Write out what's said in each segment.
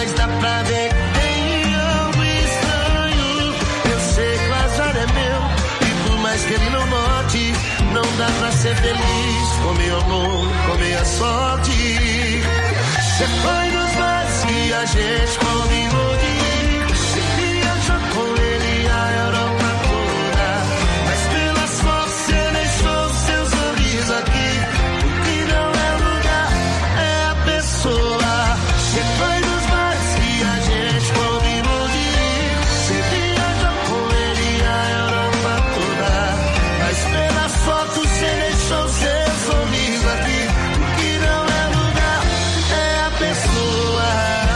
mas dá pra ver que tem algo estranho. Eu sei que o azar é meu, e por mais que ele não note, não dá pra ser feliz com meu amor, com minha sorte. Você foi nos bares que a gente combinou de ir, se viajou com ele a Europa toda, mas pelas fotos você deixou seu sorriso aqui. O que não é lugar é a pessoa. Você foi nos bares que a gente combinou de ir, se viajou com ele a Europa toda, mas pelas fotos você deixou seu sorriso aqui. O que não é lugar é a pessoa.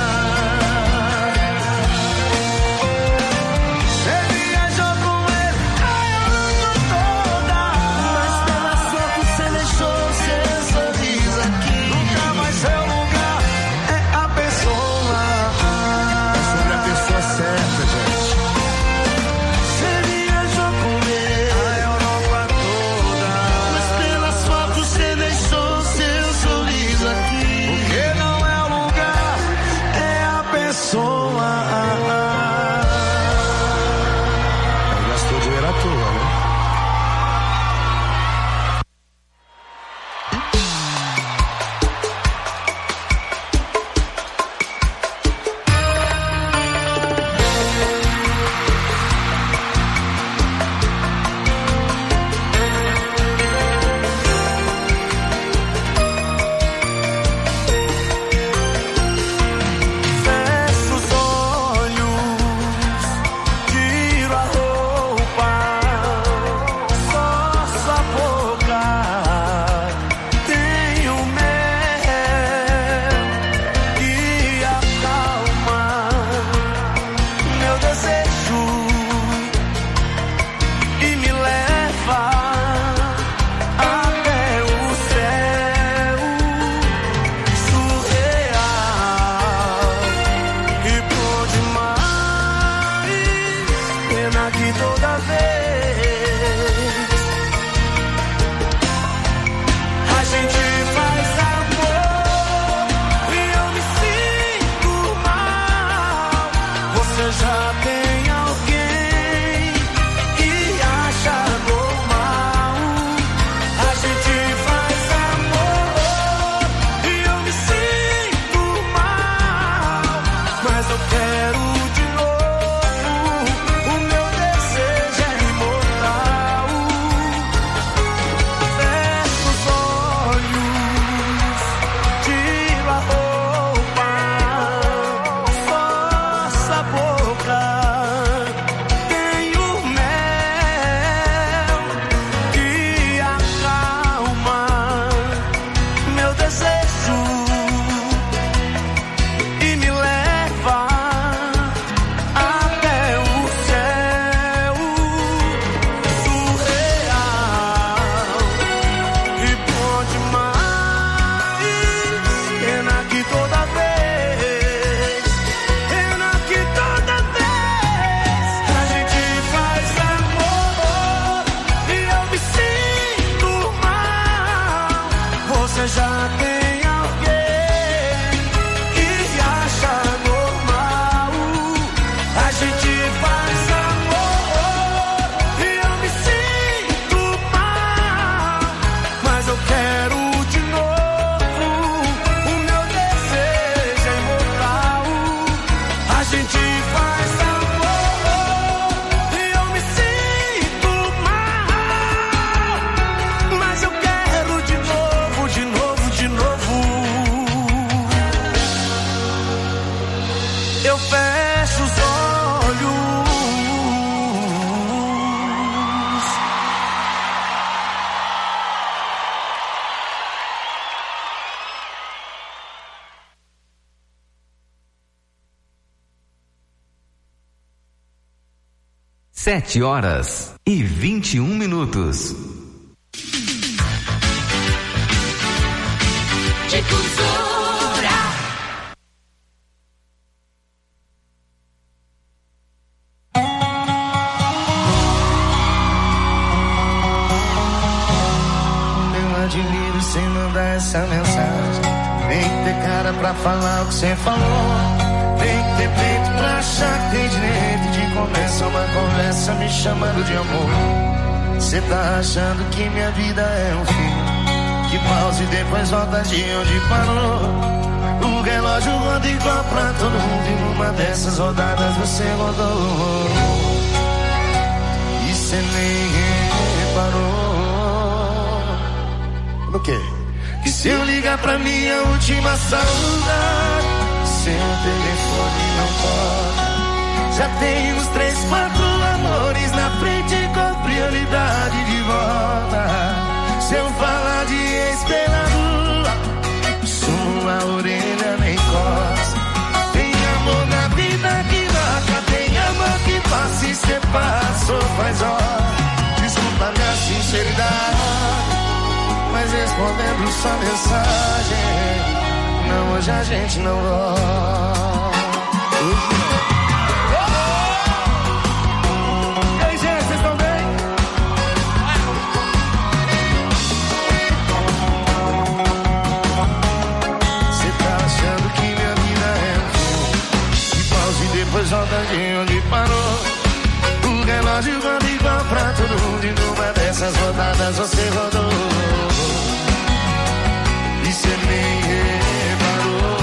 Você viajou com ele a Europa toda, mas pelas fotos você deixou seu sorriso aqui. Nunca mais seu lugar é a pessoa. É sobre a pessoa certa, gente. Você viajou com ele a Europa toda, mas pelas fotos você deixou seu sorriso aqui. O que não é o lugar é a pessoa. Gastou dinheiro à toa, né? Fecho os olhos, tiro a roupa, forço a boca, tenho mel que acalma meu desejo e me leva até o céu surreal e bom demais. Pena que toda vez a gente faz amor e eu me sinto mal. Você já tem alguém e acha normal. A gente faz amor e eu me sinto mal, mas eu quero de novo. O meu desejo é imortal. Fecho os olhos, tiro a roupa, forço a boca, tenho mel que acalma meu desejo e me leva até o céu surreal e bom demais. Pena que toda vez, pena que toda vez a gente faz amor e eu me sinto mal. Você já tem alguém e acha normal. A gente faz amor e eu me sinto mal, mas eu quero de novo. O meu desejo é imortal. A gente faz amor e eu me sinto mal, mas eu quero de novo, de novo, de novo. Eu fecho os olhos. 7h21. Difusora. Eu admiro sem mandar essa mensagem. Tem que ter cara pra falar o que você falou. Tem que ter peito pra achar que tem direito de começar uma conversa me chamando de amor. Cê tá achando que minha vida é um filme que pausa e depois volta de onde parou. O relógio roda igual pra todo mundo e numa dessas rodadas você rodou. E cê nem reparou. No quê? Que se eu ligar pra minha última saudade, seu telefone não toca. Já tem uns 3, 4 amores na frente com prioridade de volta. Se eu falar de ex pela rua, sua orelha nem coça. Tem amor na vida que marca, tem amor que passa e cê passou faz hora. Desculpa minha sinceridade, mas respondendo sua mensagem, não, hoje a gente não volta. E aí, gente, vocês estão bem? Você tá achando que minha vida é um filme que pausa e depois volta de onde parou. O relógio roda igual pra todo mundo e numa dessas rodadas você rodou. E cê nem reparou.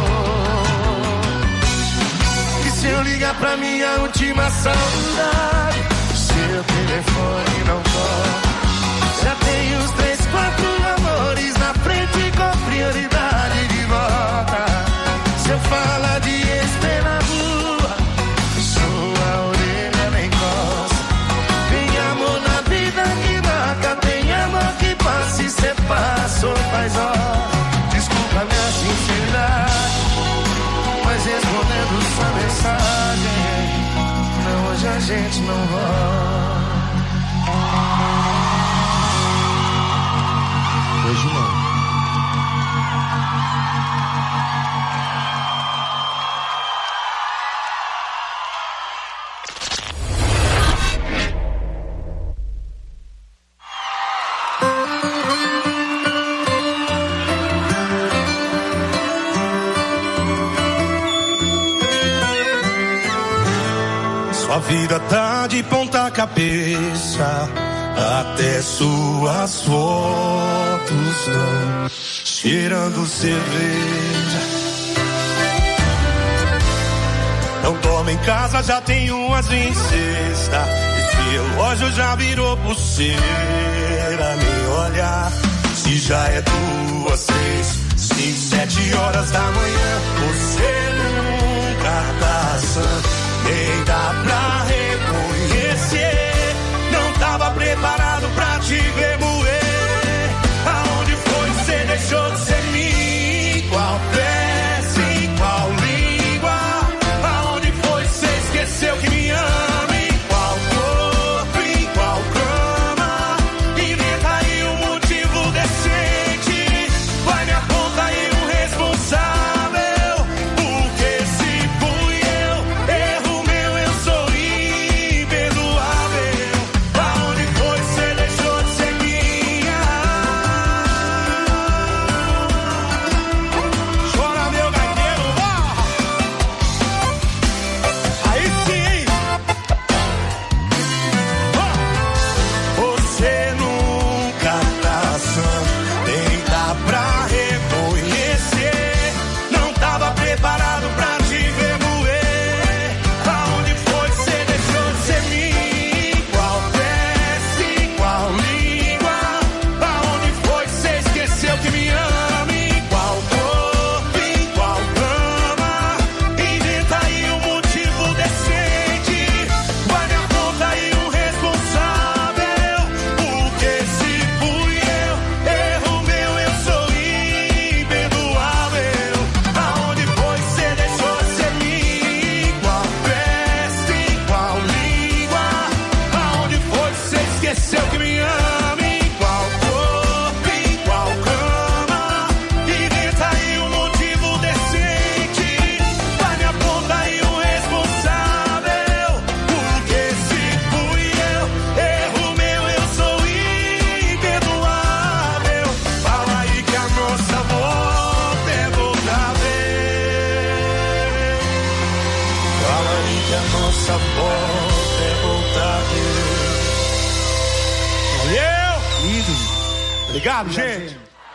E se eu ligar pra minha última saudade, seu telefone não toca. Já tem uns 3, 4 amores na frente com prioridade de volta. Se eu falar de ex pela rua, sua orelha nem coça. Tem amor na vida que marca, tem amor que passa e cê passou faz hora. Desculpa minha sinceridade, mas respondendo sua mensagem, não, hoje a gente não volta. Hoje não. Sua vida tá de ponta cabeça, até suas fotos estão cheirando cerveja. Não dorme em casa, já tem umas em cesta. Esse relógio já virou pulseira. Nem olhar se já é 2, 3, 5, 7 horas da manhã. Você nunca tá sã, nem dá pra reconhecer. Não tava preparado pra te ver moer. Aonde foi que você deixou de ser mim? Qual peça, em qual língua? Aonde foi que você esqueceu que me ama? Em qual corpo, em qual cama? Inventa aí um motivo decente. Vai me apontar aí um responsável. Porque que a nossa volta é voltar. Obrigado, gente.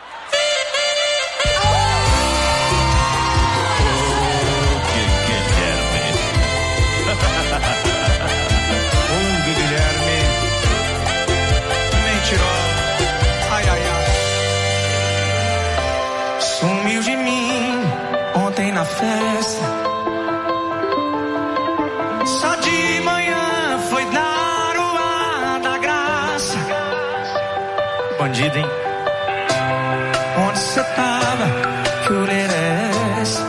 Guilherme nem tirou. Ai, ai, ai. Sumiu de mim ontem na festa. Só de manhã foi dar o ar da graça. Bandido, hein? Onde cê tava? Que orelha é essa?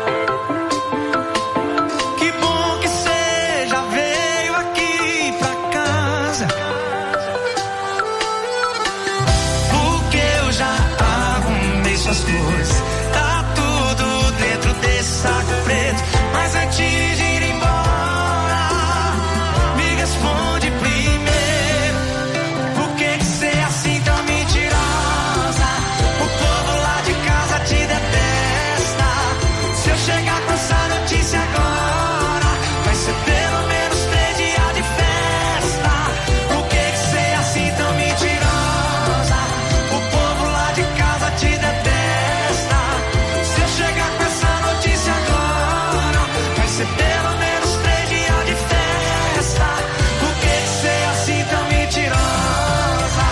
Que bom que cê já veio aqui pra casa, porque eu já arrumei suas coisas. Tá tudo dentro desse saco preto. Mas antes de ir embora, me responde primeiro: por que cê é assim tão mentirosa? O povo lá de casa te detesta. Se eu chegar com essa notícia agora, vai ser pelo menos 3 dias de festa. Por que cê é assim tão mentirosa? O povo lá de casa te detesta. Se eu chegar com essa notícia agora, vai ser pelo menos 3 dias de festa. Por que cê é assim tão mentirosa?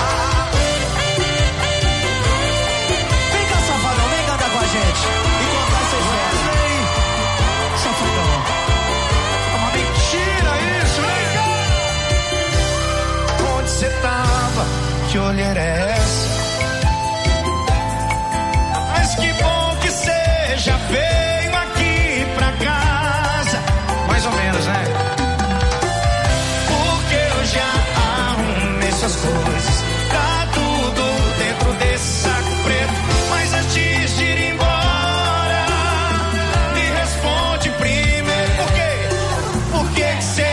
Vem cá, safadão, vem cantar com a gente e contar essas histórias. Vem, safadão. É uma mentira isso, vem cá. Onde cê tava? Que olheira é essa? Mas que bom que cê já veio aqui pra casa. Mais ou menos, né? Porque eu já arrumei suas coisas. Tá tudo dentro desse saco preto. Mas antes de ir embora, me responde primeiro: por quê? Por que que cê...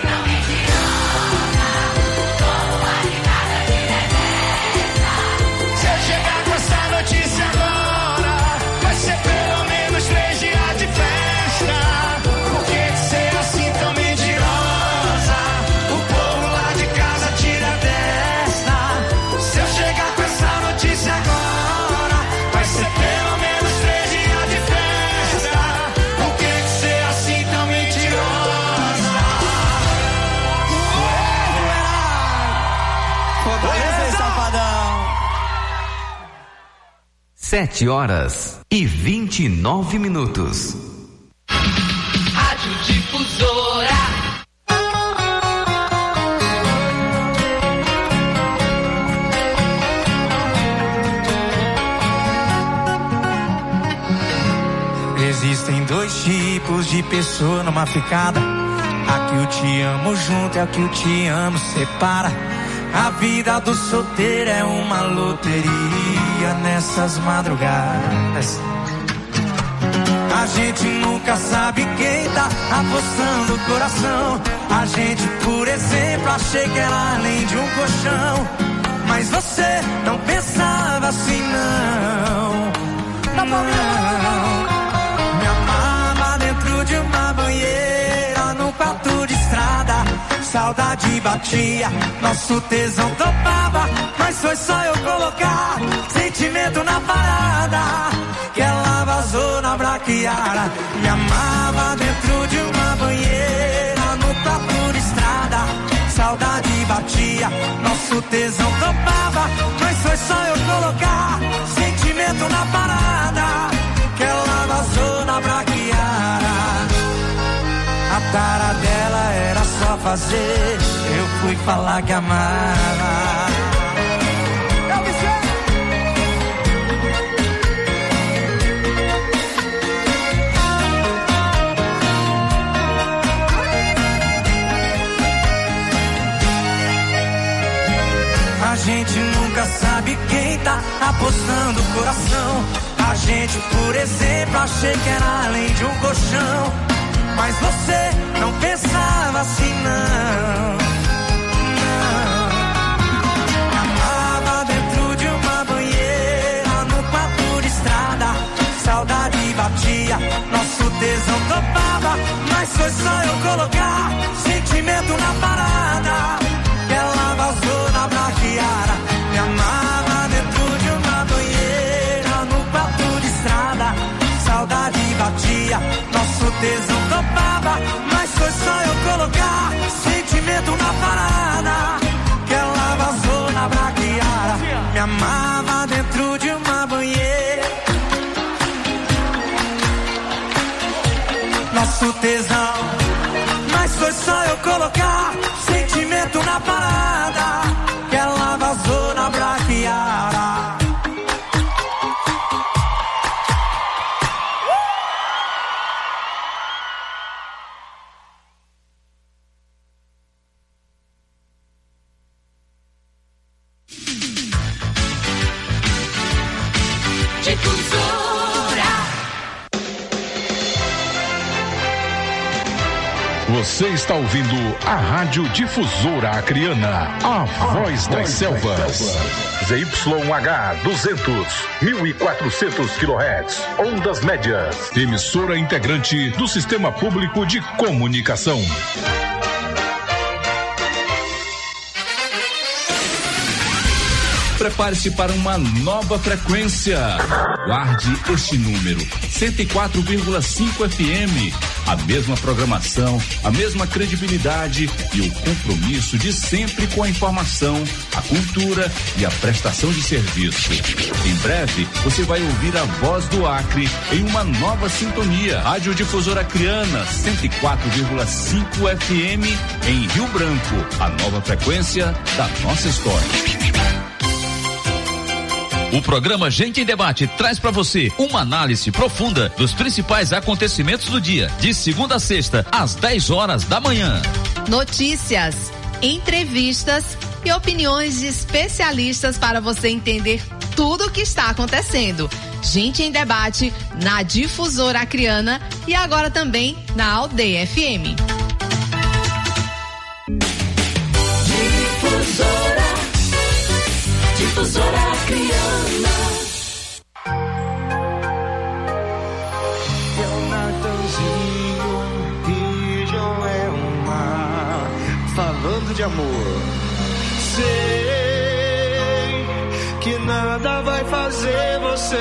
Se eu chegar com essa notícia agora, vai ser pelo menos 3 dias de festa. Por que que cê é assim tão mentirosa? O povo lá de casa tira desta. Se eu chegar com essa notícia agora, vai ser pelo menos 3 dias de festa. Por que que cê é assim tão mentirosa? Fortaleza, safadão. 7h29. Rádio Difusora. Existem 2 tipos de pessoa numa ficada. A que o te amo junto e a que o te amo separa. A vida do solteiro é uma loteria nessas madrugadas. A gente nunca sabe quem tá apostando o coração. A gente, por exemplo, achei que era além de um colchão. Mas você não pensava assim, não. Não. Me amava dentro de uma banheira, num quarto de estrada. Saudade batia, nosso tesão topava. Mas foi só eu colocar sentimento na parada, que ela vazou na braquiara. Me amava dentro de uma banheira, no quarto de estrada. Saudade batia, nosso tesão topava. Mas foi só eu colocar sentimento na parada, que ela vazou na braquiara. A cara dela era só fazer, eu fui falar que amava. Eu me sei. A gente nunca sabe quem tá apostando o coração. A gente, por exemplo, achei que era além de um colchão. Mas você não pensava assim, não. Me amava dentro de uma banheira, no quarto de estrada. Saudade batia, nosso tesão topava. Mas Mas foi só eu colocar sentimento na parada, que ela vazou na braquiara. Me amava dentro de uma banheira, no papo de estrada. Saudade batia, nosso tesão topava. Mas foi só eu colocar sentimento na parada, que ela vazou na braquiara. Me amava dentro de uma banheira, nosso tesão. Mas foi só eu colocar sentimento na parada, que ela vazou na braquiara. Você está ouvindo a Rádio Difusora Acreana, a voz das selvas. ZYH 200, 1400 kHz, ondas médias. Emissora integrante do Sistema Público de Comunicação. Prepare-se para uma nova frequência. Guarde este número: 104,5 FM. A mesma programação, a mesma credibilidade e o compromisso de sempre com a informação, a cultura e a prestação de serviço. Em breve, você vai ouvir a voz do Acre em uma nova sintonia. Rádio Difusora Acreana, 104,5 FM em Rio Branco. A nova frequência da nossa história. O programa Gente em Debate traz para você uma análise profunda dos principais acontecimentos do dia, de segunda a sexta, às 10 horas da manhã. Notícias, entrevistas e opiniões de especialistas para você entender tudo o que está acontecendo. Gente em Debate na Difusora Acreana e agora também na Aldeia FM. Difusora Acreana. É o Natanzinho e Joelma falando de amor. Sei que nada vai fazer você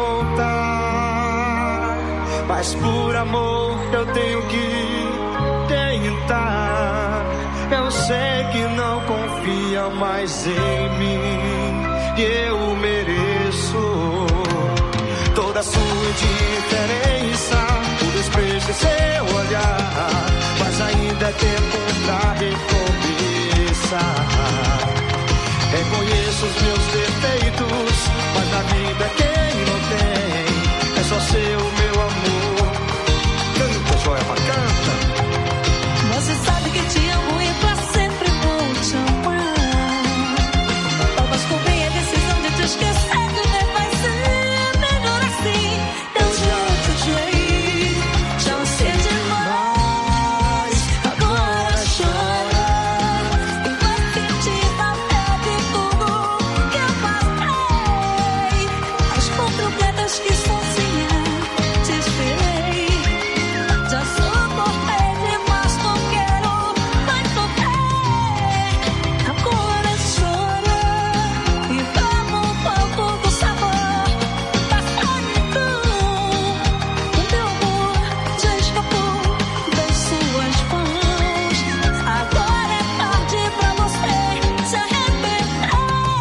voltar, mas por amor eu tenho que tentar. Eu sei que não confia mais em mim, e eu mereço toda a sua indiferença, o desprezo em seu olhar, mas ainda é tempo pra recomeçar. Reconheço os meus defeitos, mas na vida quem não tem é só seu meu amor. Canta, Joelma, canta. Você sabe que te amo e pra sempre vou te amar. Talvez comprei a decisão de te esquecer, que vai ser melhor assim. Eu já te odiei, já sei demais. Agora chora e vai sentir na pele tudo que eu passei. As borboletas que sozinha te esperei. Já suportei demais, não quero mais sofrer. Agora chora e vamos um pouco do sabor da solidão. O meu amor já escapou das suas mãos. Agora é tarde pra você se arrepender.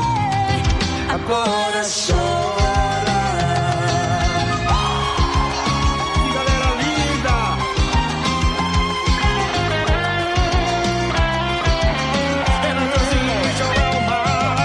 Agora chora. Que galera linda! É Natanzinho e Joelma.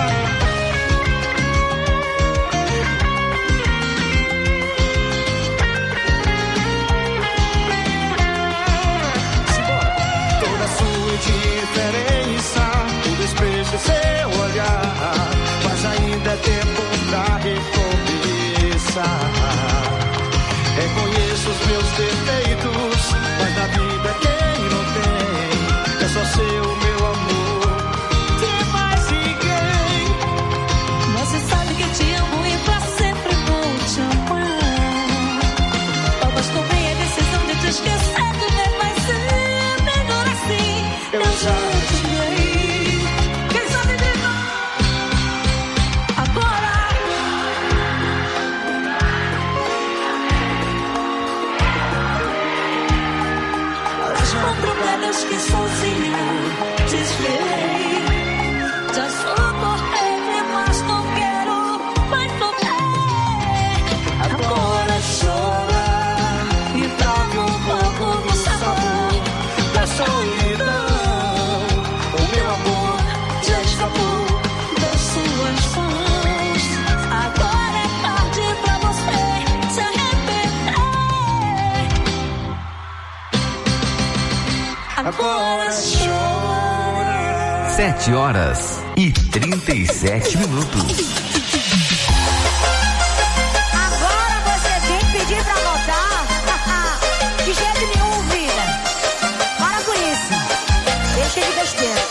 Simbora! Toda a sua indiferença, o desprezo em seu olhar, mas ainda é tempo pra recomeçar. Reconheço os meus defeitos, mas na vida quem não tem é só seu meu amor. Tem mais ninguém. Você sabe que te amo e pra sempre vou te amar. Talvez tomei a decisão de te esquecer, que vai ser 4 pedras que sozinho desviei. Já suportei, mas não quero mais sofrer. Agora chora e troca um pouco do sabor da solidão. O meu amor já escapou das suas mãos. Agora é tarde pra você se arrepender. Agora chora. 7h37. Agora você vem pedir pra voltar? De jeito nenhum, vida. Para com isso. Deixa de besteira.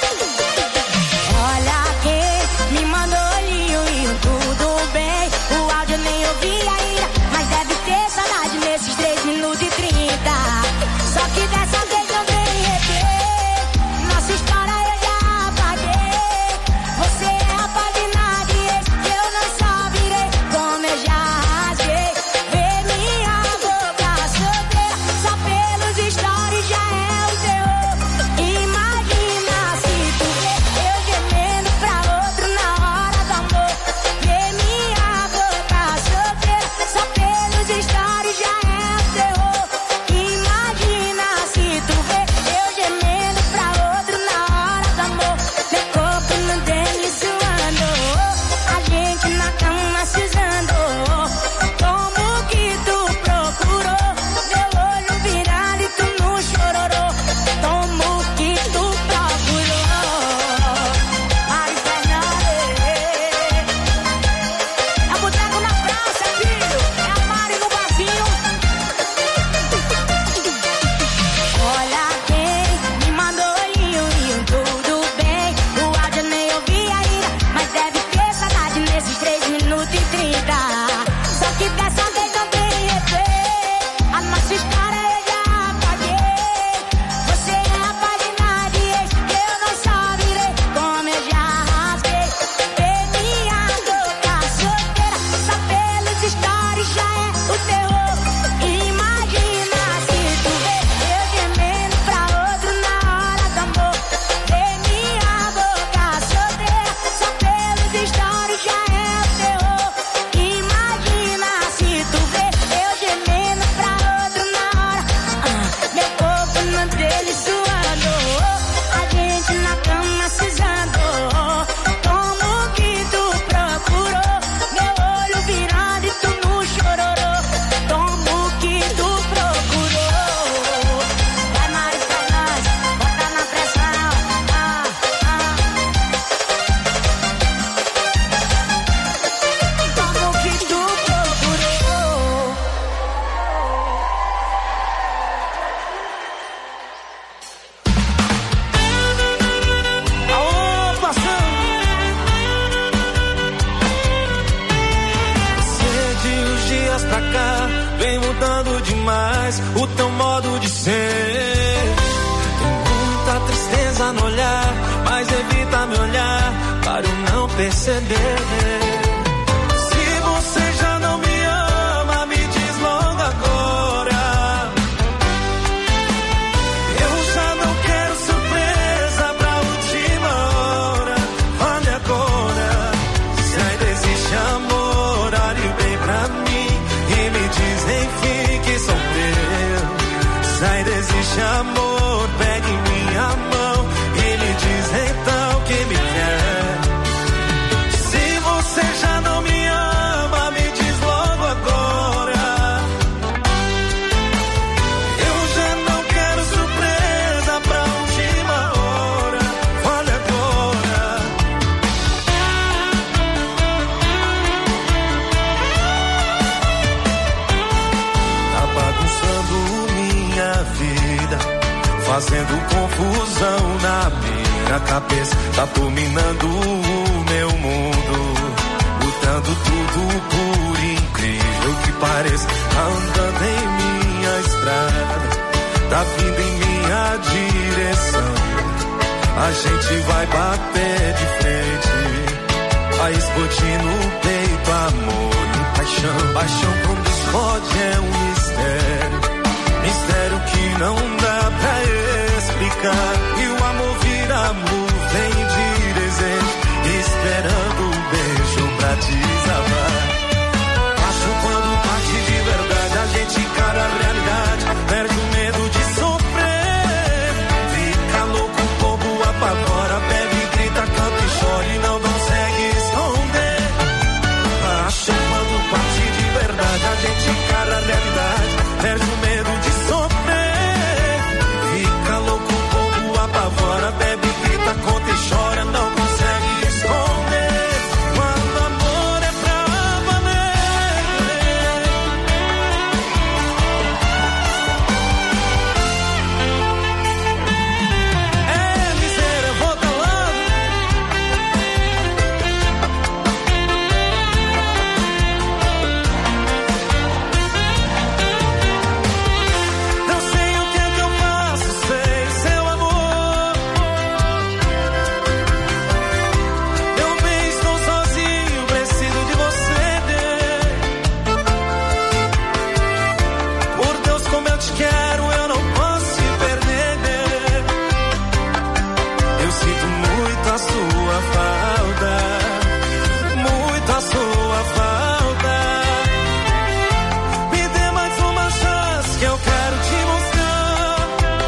Olha quem me mandou olhinho, tudo bem. O áudio nem ouvi ainda, mas deve ter saudade nesses 3 minutos e 30. Só que dessa vez não tem replay. Nossa história eu já apaguei. Você é a página de ex, eu não saberei como eu já rasguei. Ver minha boca solteira, só pelos stories já é o terror. Imagina se tu vê eu gemendo pra outro na hora do amor. Ver minha boca solteira, só pelos stories já é o terror. Imagina se tu vê eu gemendo pra outro na hora do amor. Meu corpo não dele suando, a gente na cama se usando. Como que tu procurou meu olho virado e tu não chororou? Como que tu procurou? Mari Fernandes, é o boteco na praça, filho. É a Mari no barzinho. Olha quem me mandou olhinho, tudo bem. O áudio nem ouvi ainda, mas deve ter saudade nesses 3 minutos e 30. Só que dessa vez não tem replay. A nossa história eu já apaguei. Você é a página de ex, eu não saberei como eu já rasguei. Ver minha boca solteira, só pelos stories já é o terror. Imagina se tu vê eu gemendo pra outro na hora do amor. Ver minha boca solteira, só pelos stories já é o terror. Imagina se tu vê eu gemendo pra outro na hora. Meu corpo não dele suando, a gente na cama se usando. Como que tu procurou meu olho virado e tu não chororou? Como que tu procurou? Vai Mari Fernandes, bota na pressão. Como que tu procurou? Aô, passando. Você de uns dias pra cá vem mudando demais o teu modo de ser. Tem muita tristeza no olhar, mas evita me olhar para eu não perceber. Se você já não me ama, me diz logo agora. Eu já não quero surpresa pra última hora. Fale agora, se ainda existe amor, olhe bem pra mim e me diz enfim que sou teu. Se ainda existe amor, pegue minha mão e me diz então que me quer. Se você já não me ama, me diz logo agora. Eu já não quero surpresa pra última hora. Fale agora. Tá bagunçando minha vida, fazendo confusão na minha cabeça. Tá dominando o meu mundo, botando tudo por incrível que pareça. Tá andando em minha estrada, tá vindo em minha direção. A gente vai bater de frente, vai explodir no peito amor e paixão. Paixão quando explode é um mistério, mistério que não dá pra ficar. E o amor vira nuvem de desejo, esperando um beijo pra desabar. Acho quando parte de verdade, a gente encara a realidade, perde o medo de sofrer. Fica louco, o povo apavora, bebe, grita, canta e chora e não consegue esconder. Acho quando parte de verdade, a gente encara a realidade, perde o medo de sofrer. Fica louco, o povo apavora, bebe, grita, conta e chora, não consegue esconder. Quando amor é pra valer. É miséria, eu vou calando. Não sei o que é que eu faço sem seu amor. Meu bem, estou sozinho, preciso de você. Por Deus, como eu te quero, eu não posso te perder. Eu sinto muito a sua falta, muito a sua falta. Me dê mais uma chance que eu quero te mostrar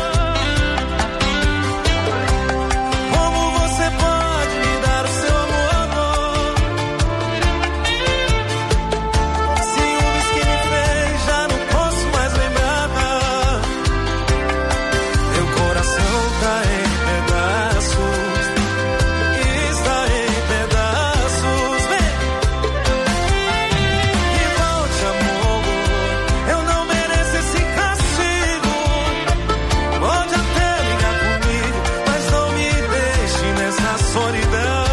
como você pode me dar o seu amor. Ciúmes que me fez, já não posso mais lembrar. Meu coração tá em pedaços, está em pedaços. Vem e volte, amor. Eu não mereço esse castigo. Pode até ligar comigo, mas não me deixe nessa solidão.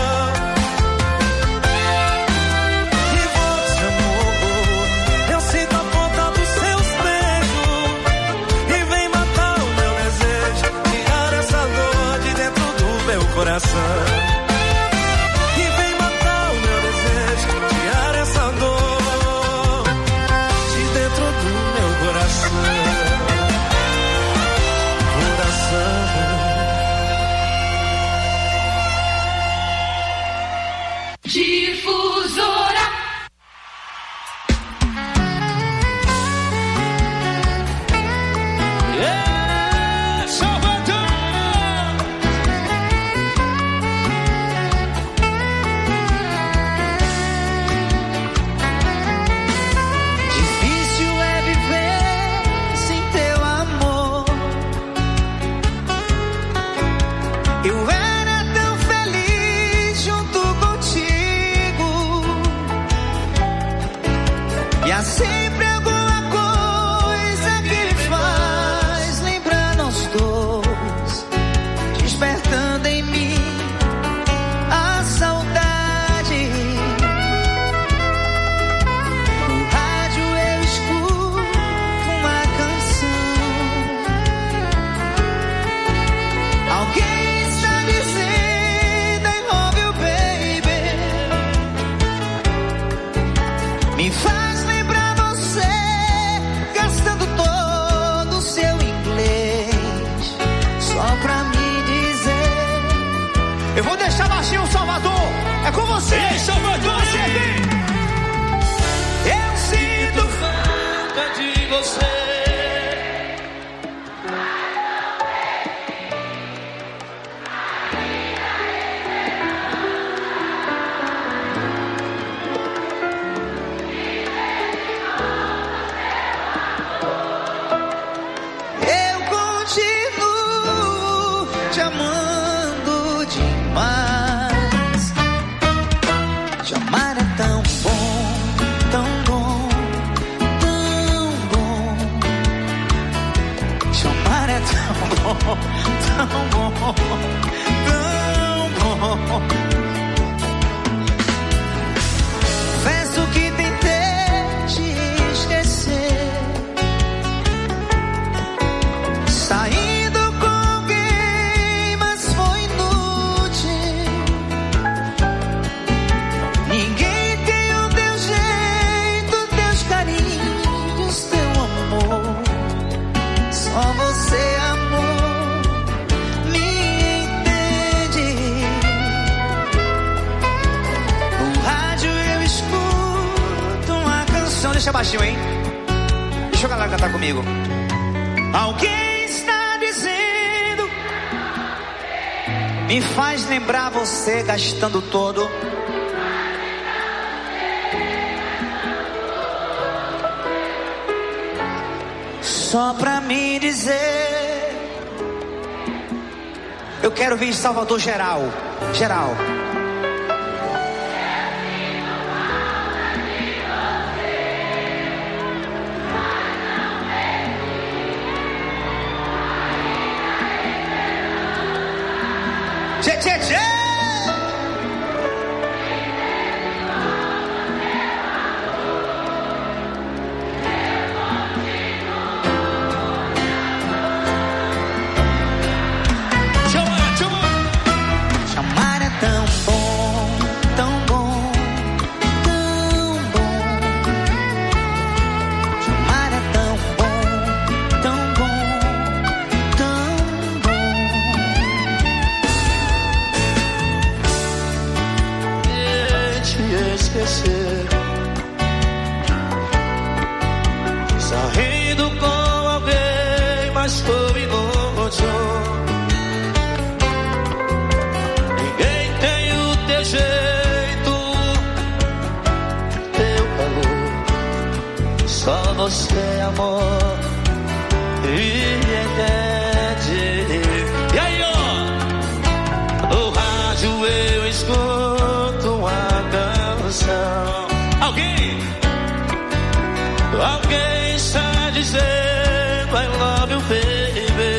E volte, amor. Eu sinto a ponta dos seus beijos e vem matar o meu desejo, tirar essa dor de dentro do meu coração. E vem matar o meu desejo, tirar essa dor de dentro do meu coração. Difusora. Difícil é viver sem teu amor. Eu era tão feliz junto contigo. E há sempre alguma coisa que me faz lembrar nós dois, despertando em mim a saudade. No rádio eu escuto uma canção. Alguém está dizendo I love you, baby. Me faz lembrar você, gastando todo o seu inglês, só pra me dizer. Eu vou deixar baixinho o Salvador. É com você. Ei, Salvador. Você aqui. Eu sinto falta de você. Eu continuo te amando demais. Te amar é tão bom, tão bom, tão bom. Te amar é tão bom, tão bom, tão bom. Confesso que tentei te esquecer, saindo com alguém, mas foi inútil. Ninguém tem o teu jeito, teus carinhos, teu amor. Só você, amor. Deixa baixinho, hein? Deixa a galera cantar comigo. Alguém está dizendo, me faz lembrar você gastando todo. Só pra me dizer, eu quero vir em Salvador geral. Geral. Tchê, tchê, tchê. Chamar é tão bom, tão bom, tão bom. Chamar é tão bom, tão bom, tão bom. Te esquecer, saindo com alguém, mas foi inútil. Ninguém tem o teu jeito, teu calor, só você, amor, e entende. E aí, ó, no rádio eu escuto uma canção. Alguém está dizendo I love you, baby.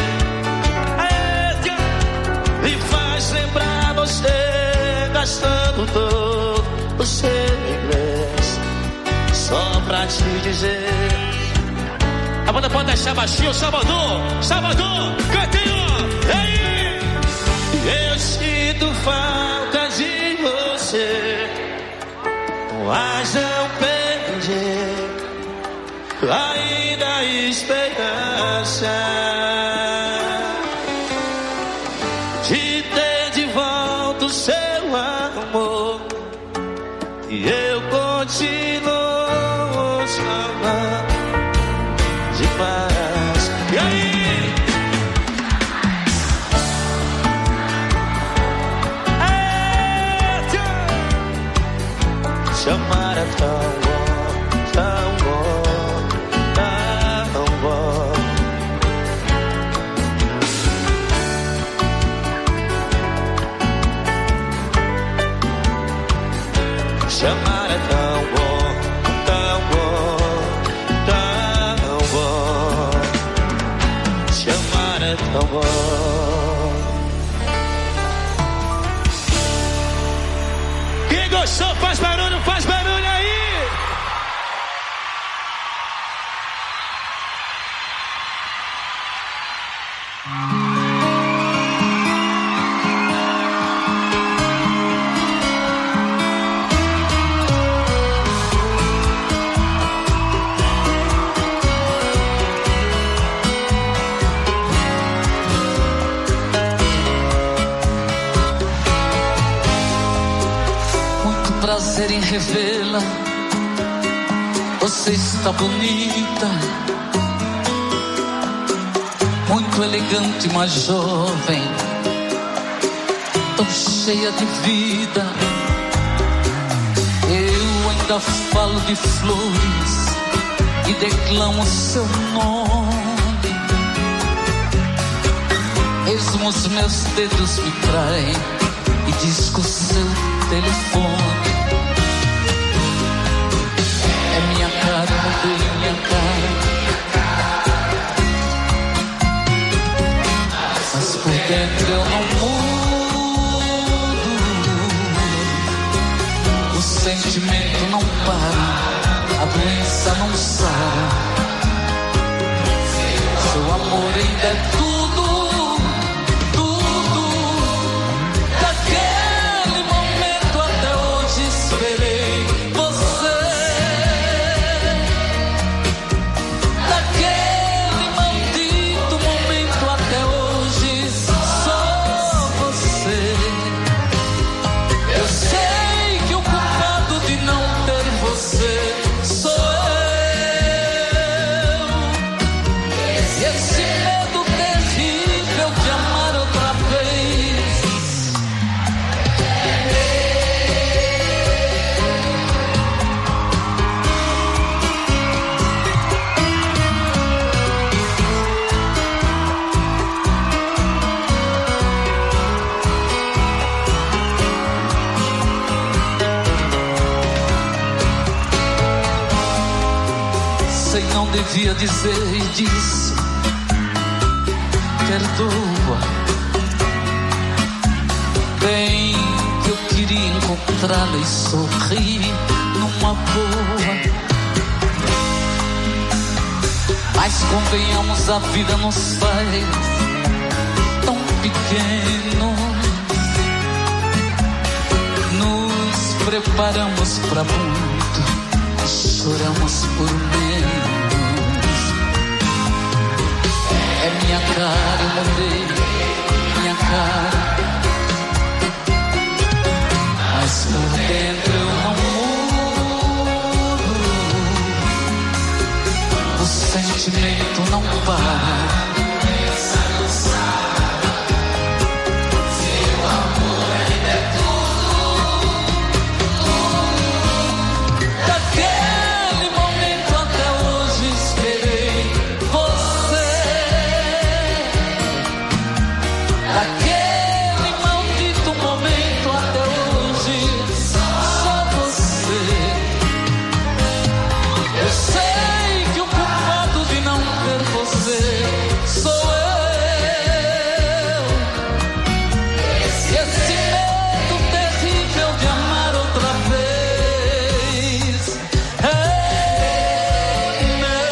Me faz lembrar você gastando todo o seu inglês. Só pra te dizer, a banda pode deixar baixinho. Salvador, Salvador, cantinho. Ei, eu sinto falta de você, mas não perdi ainda a esperança de ter de volta o seu amor. E eu continuo te amando demais. E aí? Chamar é tão bom, tão bom, tão bom. Chamar é tão bom, tão bom, tão bom. Chamar é tão bom. Quem gostou faz barulho aí. Prazer em revê-la, você está bonita, muito elegante, mas jovem, tão cheia de vida. Eu ainda falo de flores e declamo seu nome, mesmo os meus dedos me traem e disco seu telefone. É minha cara, mudei minha cara, mas por dentro eu não mudo. O sentimento não para, a doença não sara. Seu amor ainda é tudo, tudo. Daquele momento até hoje esperei você. Daquele maldito momento até hoje só você. Eu sei que o culpado de não ter você sou eu. devia dizer e disse: perdoa. Bem que eu queria encontrá-la e sorrir numa boa. Mas convenhamos, a vida nos faz tão pequeno. Nos preparamos pra muito, choramos por menos. É minha cara, eu mudei minha cara, mas por dentro eu não mudo. O sentimento não para. Seu amor ainda é tudo. Daquele momento até hoje esperei você. Daquele maldito momento até hoje só você. Eu sei que o culpado de não ter você sou eu. Esse medo terrível de amar outra vez é meu.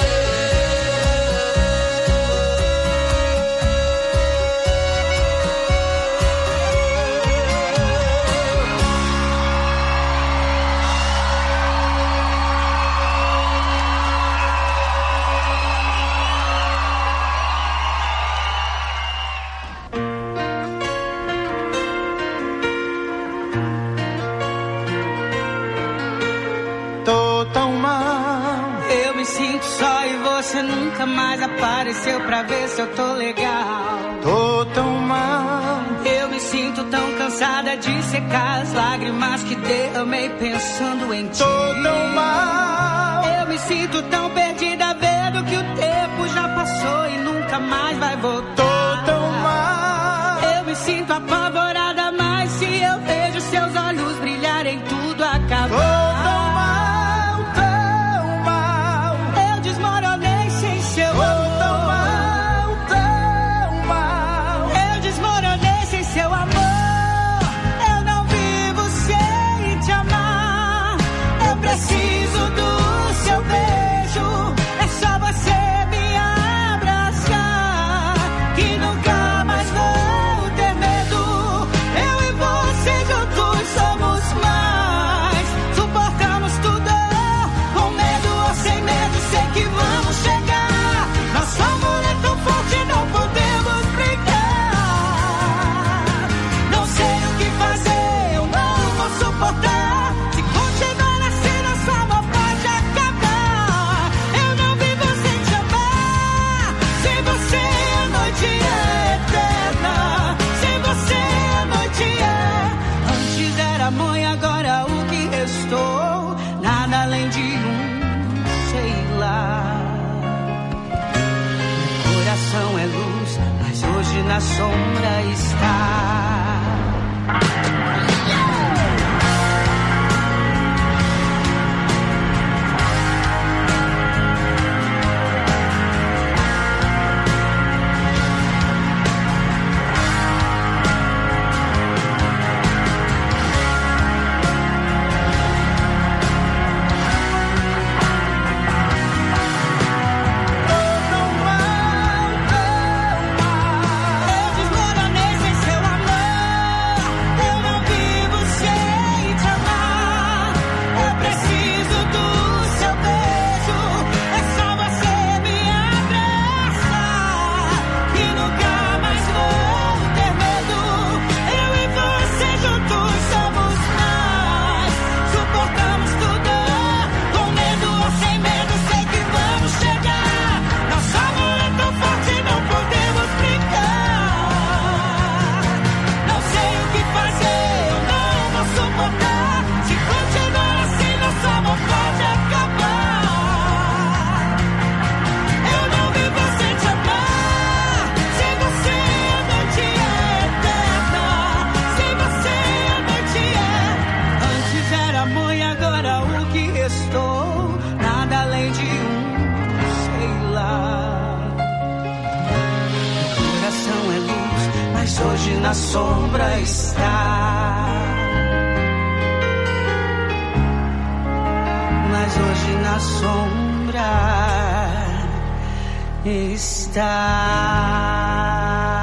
Tô tão mal, eu me sinto só e você nunca mais apareceu pra ver se eu tô legal. Tô tão mal, eu me sinto tão cansada de secar as lágrimas que derramei pensando em ti. Tô tão mal, eu me sinto tão perdida vendo que o tempo já passou e nunca mais vai voltar. Tô tão mal, eu me sinto apavorada, mas se eu vejo seus olhos brilharem tudo acaba. Tô tão mal. Preciso do seu beijo, é só você me abraçar, que nunca mais vou ter medo. Eu e você juntos somos mais, suportamos tudo, com medo ou sem medo, sei que vamos chegar. Nosso amor é tão forte, não podemos brincar. Não sei o que fazer, eu não vou suportar. Mãe, agora o que restou? Nada além de sei lá. Meu coração é luz, mas hoje na sombra está. Eu desmoronei sem seu amor. hoje na sombra está. Mas hoje na sombra está.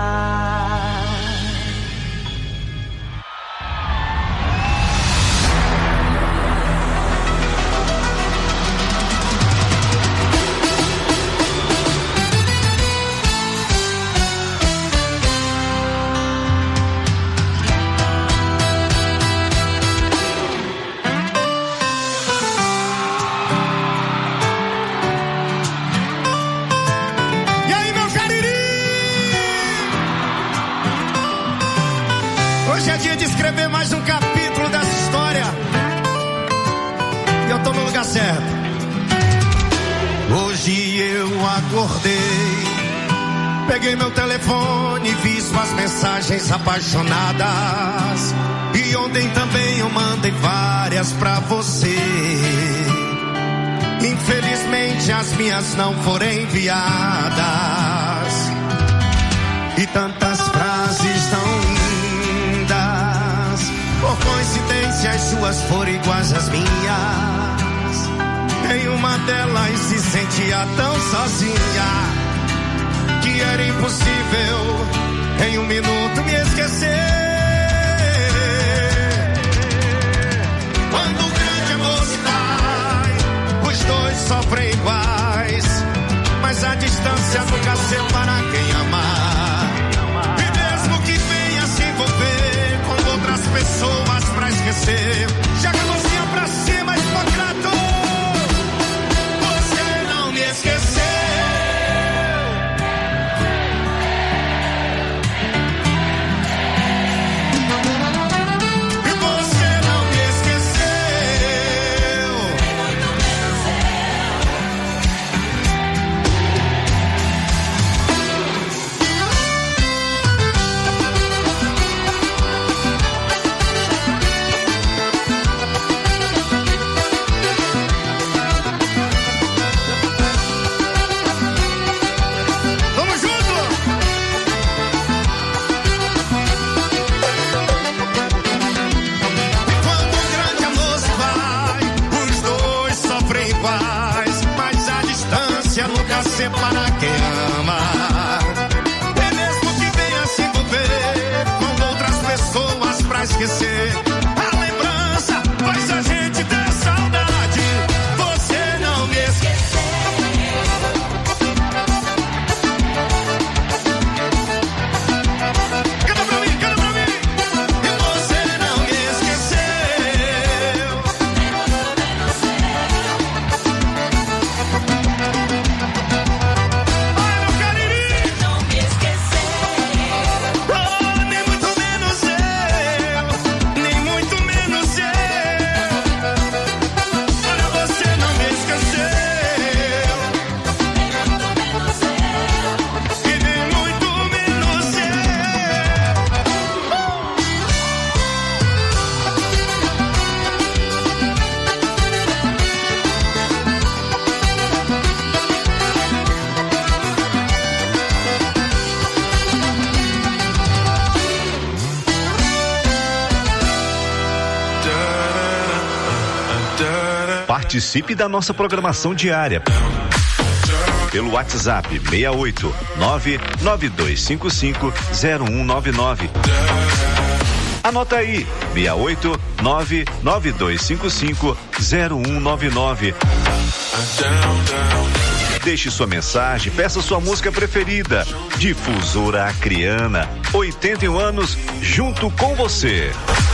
Escrever mais um capítulo dessa história. E eu tô no lugar certo. Hoje eu acordei, peguei meu telefone, vi suas mensagens apaixonadas. E ontem também eu mandei várias pra você. Infelizmente as minhas não foram enviadas. E tantas frases tão por coincidência as suas foram iguais às minhas. Em uma delas se sentia tão sozinha que era impossível em um minuto me esquecer. Quando o grande amor se vai, os dois sofrem iguais, mas a distância nunca separa quem amar. E mesmo que venha se envolver com outras pessoas pra esquecer, joga a mãozinha pra cima, Hipócrates. Você não me esqueceu. E você não me esqueceu. Para quem ama, e mesmo que venha se envolver com outras pessoas pra esquecer, a lembrança faz a gente ter saudade. Você não me esqueceu. Canta pra mim, canta pra mim. E você não me esqueceu. Participe da nossa programação diária pelo WhatsApp 68 992550199. Anota aí, 68 992550199. Deixe sua mensagem, peça sua música preferida. Difusora Acreana, 81 anos junto com você.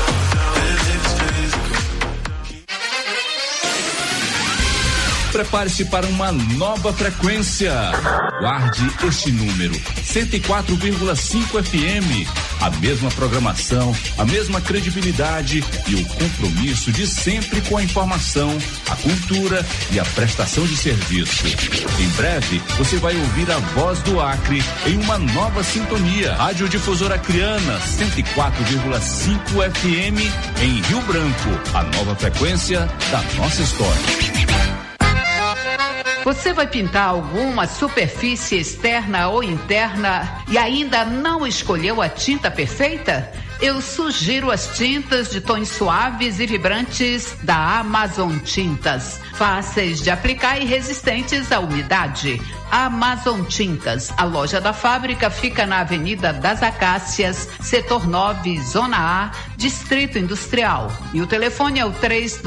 Prepare-se para uma nova frequência. Guarde este número, 104,5 FM. A mesma programação, a mesma credibilidade e o compromisso de sempre com a informação, a cultura e a prestação de serviço. Em breve, você vai ouvir a voz do Acre em uma nova sintonia. Rádio Difusora Acreana, 104,5 FM em Rio Branco. A nova frequência da nossa história. Você vai pintar alguma superfície externa ou interna e ainda não escolheu a tinta perfeita? Eu sugiro as tintas de tons suaves e vibrantes da Amazon Tintas. Fáceis de aplicar e resistentes à umidade. Amazon Tintas. A loja da fábrica fica na Avenida das Acácias, Setor 9, Zona A, Distrito Industrial. E o telefone é o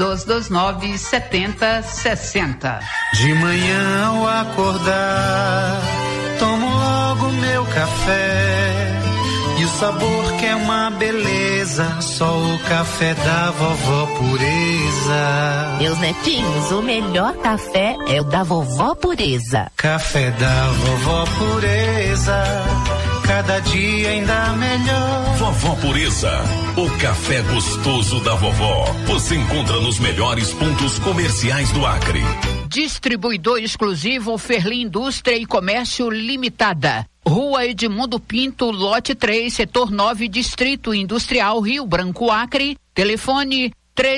3229-7060. De manhã ao acordar, tomo logo meu café. E o sabor que é uma beleza, só o café da vovó Pureza. Meus netinhos, o melhor café é o da vovó Pureza. Café da vovó Pureza, cada dia ainda melhor. Vovó Pureza, o café gostoso da vovó. Você encontra nos melhores pontos comerciais do Acre. Distribuidor exclusivo Ferli Indústria e Comércio Limitada. Rua Edmundo Pinto, lote 3, setor 9, Distrito Industrial, Rio Branco, Acre. Telefone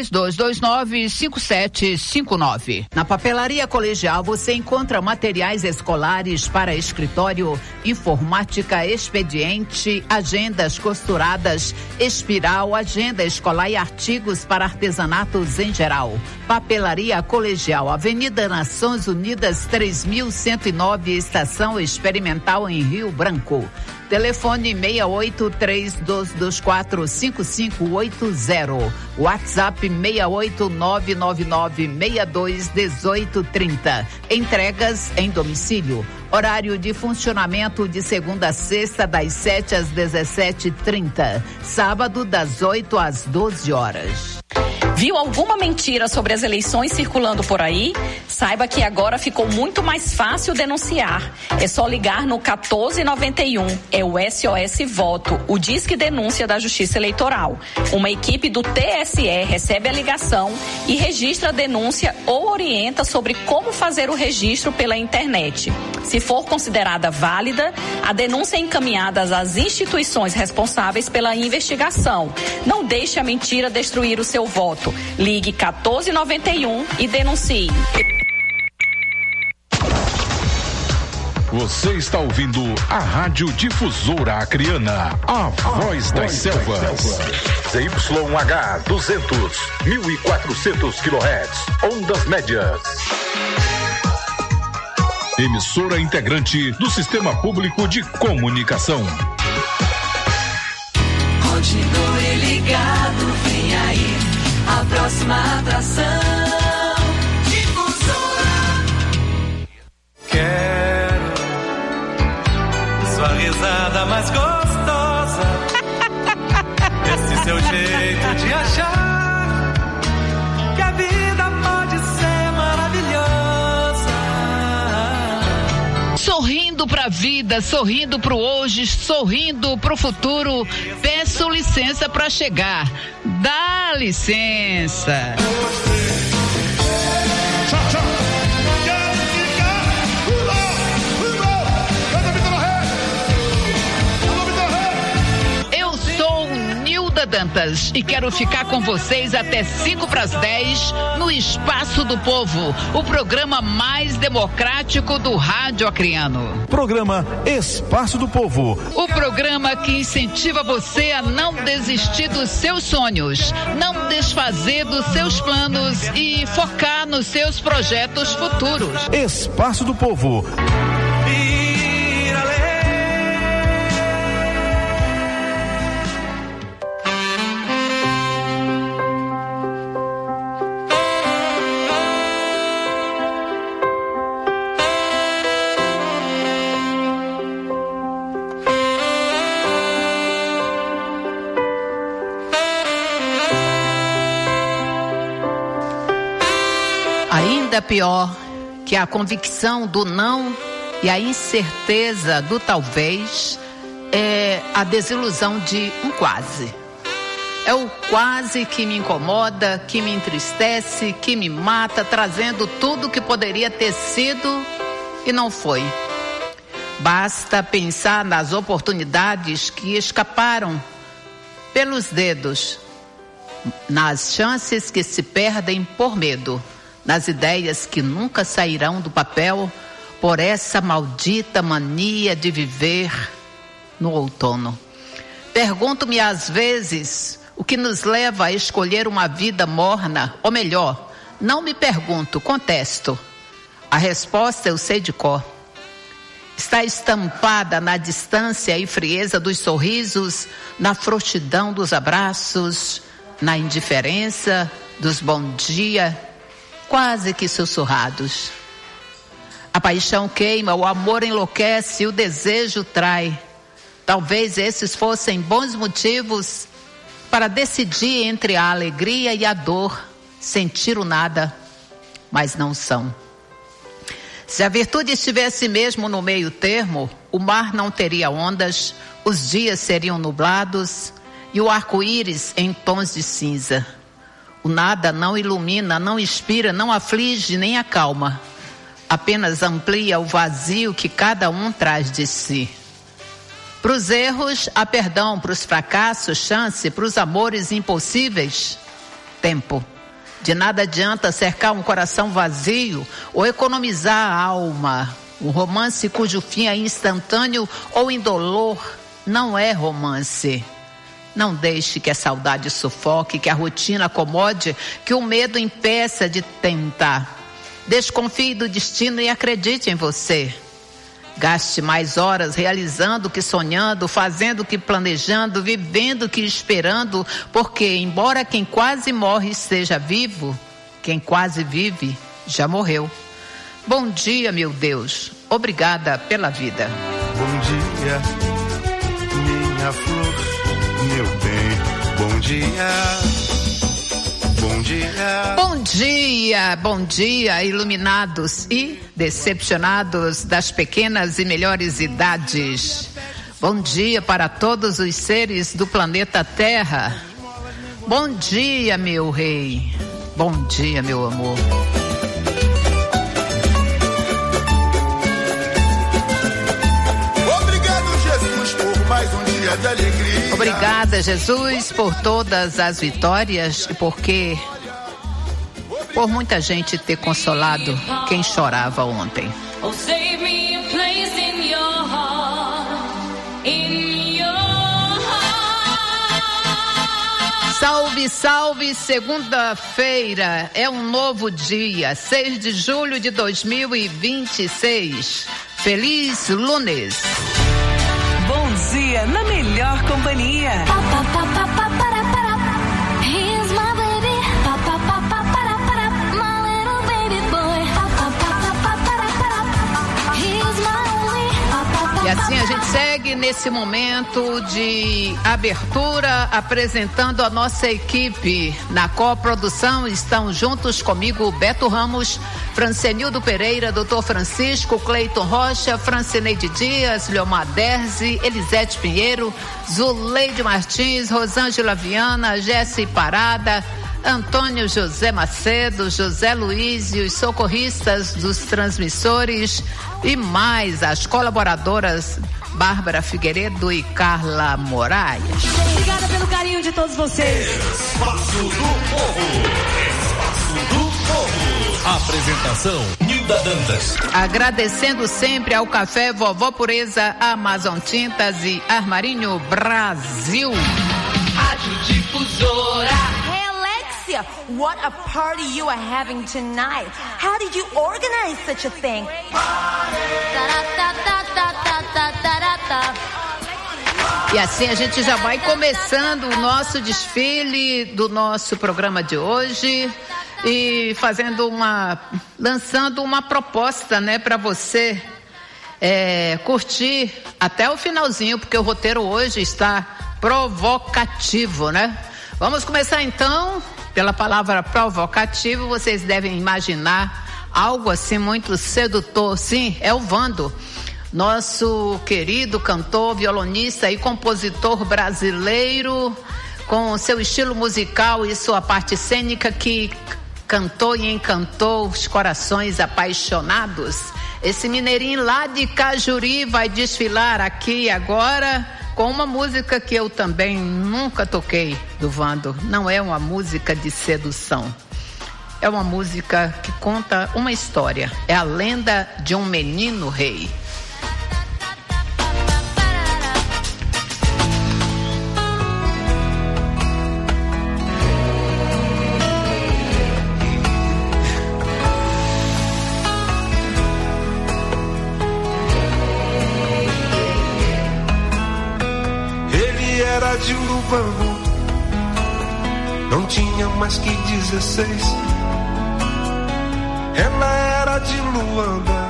3229-5759. Na Papelaria Colegial você encontra materiais escolares para escritório, informática, expediente, agendas costuradas, espiral, agenda escolar e artigos para artesanatos em geral. Papelaria Colegial, Avenida Nações Unidas 3109, Estação Experimental em Rio Branco. Telefone 6832245580. WhatsApp 68999621830. Entregas em domicílio. Horário de funcionamento de segunda a sexta, das 7 às 17h30. Sábado, das 8 às 12 horas. Viu alguma mentira sobre as eleições circulando por aí? Saiba que agora ficou muito mais fácil denunciar. É só ligar no 1491. É o SOS Voto, o Disque Denúncia da Justiça Eleitoral. Uma equipe do TSE recebe a ligação e registra a denúncia ou orienta sobre como fazer o registro pela internet. Se for considerada válida, a denúncia é encaminhada às instituições responsáveis pela investigação. Não deixe a mentira destruir o seu voto. Ligue 1491 e denuncie. Você está ouvindo a Rádio Difusora Acreana, a voz das selvas. ZYH 200, 1400 kHz, ondas médias. Emissora integrante do Sistema Público de Comunicação. Continue ligado, vem aí a próxima atração. Difusora. Quero sua risada mais gostosa, esse seu jeito de achar que a vida pode ser maravilhosa. Sorrindo pra vida, sorrindo pro hoje, sorrindo pro futuro. Peço licença pra chegar. Dá licença. Eu sou Nilda Dantas e quero ficar com vocês até 5:10 no Espaço do Povo, o programa mais democrático do rádio acreano. Programa Espaço do Povo. O programa que incentiva você a não desistir dos seus sonhos, não desfazer dos seus planos e focar nos seus projetos futuros. Espaço do Povo. Ainda pior que a convicção do não e a incerteza do talvez é a desilusão de um quase. É o quase que me incomoda, que me entristece, que me mata, trazendo tudo que poderia ter sido e não foi. Basta pensar nas oportunidades que escaparam pelos dedos, nas chances que se perdem por medo, nas ideias que nunca sairão do papel por essa maldita mania de viver no outono. Pergunto-me às vezes o que nos leva a escolher uma vida morna, ou melhor, não me pergunto, contesto. A resposta eu sei de cor. Está estampada na distância e frieza dos sorrisos, na frouxidão dos abraços, na indiferença dos bom dia, quase que sussurrados. A paixão queima, o amor enlouquece, o desejo trai. Talvez esses fossem bons motivos para decidir entre a alegria e a dor, sentir o nada, mas não são. Se a virtude estivesse mesmo no meio termo, o mar não teria ondas, os dias seriam nublados e o arco-íris em tons de cinza. O nada não ilumina, não inspira, não aflige nem acalma. Apenas amplia o vazio que cada um traz de si. Para os erros, há perdão. Para os fracassos, chance. Para os amores impossíveis, tempo. De nada adianta cercar um coração vazio ou economizar a alma. Um romance cujo fim é instantâneo ou indolor não é romance. Não deixe que a saudade sufoque, que a rotina acomode, que o medo impeça de tentar. Desconfie do destino e acredite em você. Gaste mais horas realizando que sonhando, fazendo que planejando, vivendo que esperando, porque embora quem quase morre esteja vivo, quem quase vive já morreu. Bom dia, meu Deus. Obrigada pela vida. Bom dia, minha flor, meu bem. Bom dia. Bom dia. Bom dia, iluminados e decepcionados das pequenas e melhores idades. Bom dia para todos os seres do planeta Terra. Bom dia, meu rei. Bom dia, meu amor. Obrigado, Jesus, por mais um dia de alegria. Obrigada, Jesus, por todas as vitórias e por muita gente ter consolado quem chorava ontem. Oh, save me a place in your heart, in your heart. Salve, salve, segunda-feira é um novo dia, 6 de julho de 2026. Feliz lunes. Bom dia na melhor companhia. Here's my baby. My little baby boy. Here's my only. E assim a gente segue nesse momento de abertura, apresentando a nossa equipe. Na coprodução estão juntos comigo Beto Ramos, Francenildo Pereira, Dr. Francisco, Cleiton Rocha, Francineide Dias, Leomar Derzi, Elisete Pinheiro, Zuleide Martins, Rosângela Viana, Jesse Parada, Antônio José Macedo, José Luiz e os socorristas dos transmissores e mais as colaboradoras Bárbara Figueiredo e Carla Moraes. Obrigada pelo carinho de todos vocês. Espaço do Povo. Espaço do Povo. Apresentação Nilda Dantas. Agradecendo sempre ao Café Vovó Pureza, Amazon Tintas e Armarinho Brasil. Rádio Difusora. What a party you are having tonight. How did you organize such a thing? E assim a gente já vai começando o nosso desfile do nosso programa de hoje e lançando uma proposta, né, para você curtir até o finalzinho, porque o roteiro hoje está provocativo, né? Vamos começar então pela palavra provocativo. Vocês devem imaginar algo assim muito sedutor. Sim, é o Vando, nosso querido cantor, violonista e compositor brasileiro, com seu estilo musical e sua parte cênica que cantou e encantou os corações apaixonados. Esse mineirinho lá de Cajuri vai desfilar aqui agora com uma música que eu também nunca toquei do Vando. Não é uma música de sedução. é uma música que conta uma história. É a lenda de um menino rei. Ele era de Urubango, não tinha mais que 16. Ela era de Luanda,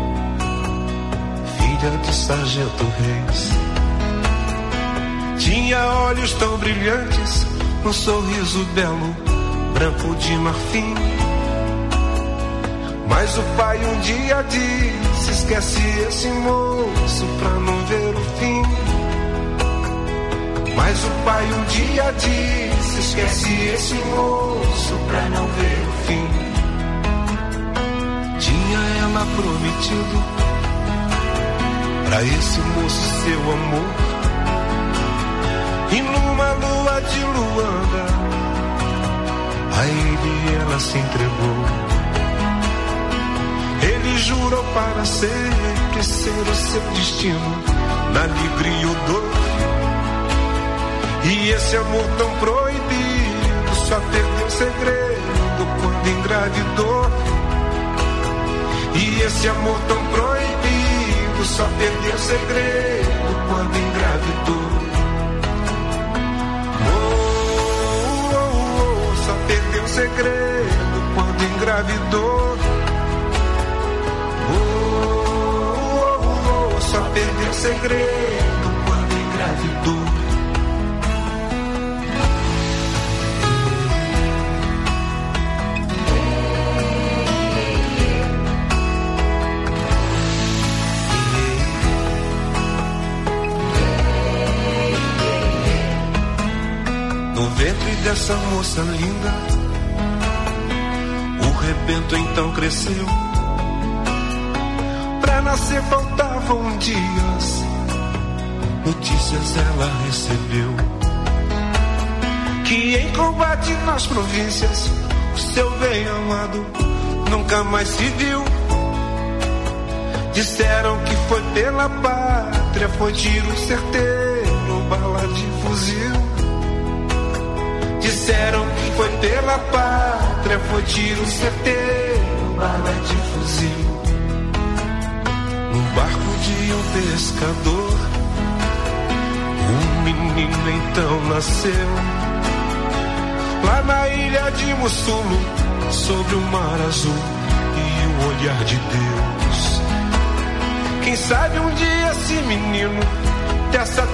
filha de Sargento Reis. Tinha olhos tão brilhantes, um sorriso belo, branco de marfim. Mas o pai um dia disse: esquece esse moço pra não ver o fim. Mas o pai um dia disse: esquece esse moço pra não ver o fim. Tinha ela prometido pra esse moço seu amor, e numa lua de Luanda a ele ela se entregou. Ele jurou para sempre ser o seu destino, na alegria e o dor. E esse amor tão proibido só perdeu segredo quando engravidou. E esse amor tão proibido só perdeu segredo quando engravidou. Oh, oh, oh, só perdeu segredo quando engravidou. Oh, oh, oh, só perdeu segredo quando engravidou. No ventre dessa moça linda, o rebento então cresceu. Pra nascer faltavam dias, notícias ela recebeu que em combate nas províncias o seu bem amado nunca mais se viu. Disseram que foi pela pátria, foi tiro certeiro, bala de fuzil. Disseram que foi pela pátria, foi tiro certeiro, bala de fuzil. No barco de um pescador, um menino então nasceu. Lá na ilha de Mussulo, sobre o mar azul e o olhar de Deus. Quem sabe um dia esse menino dessa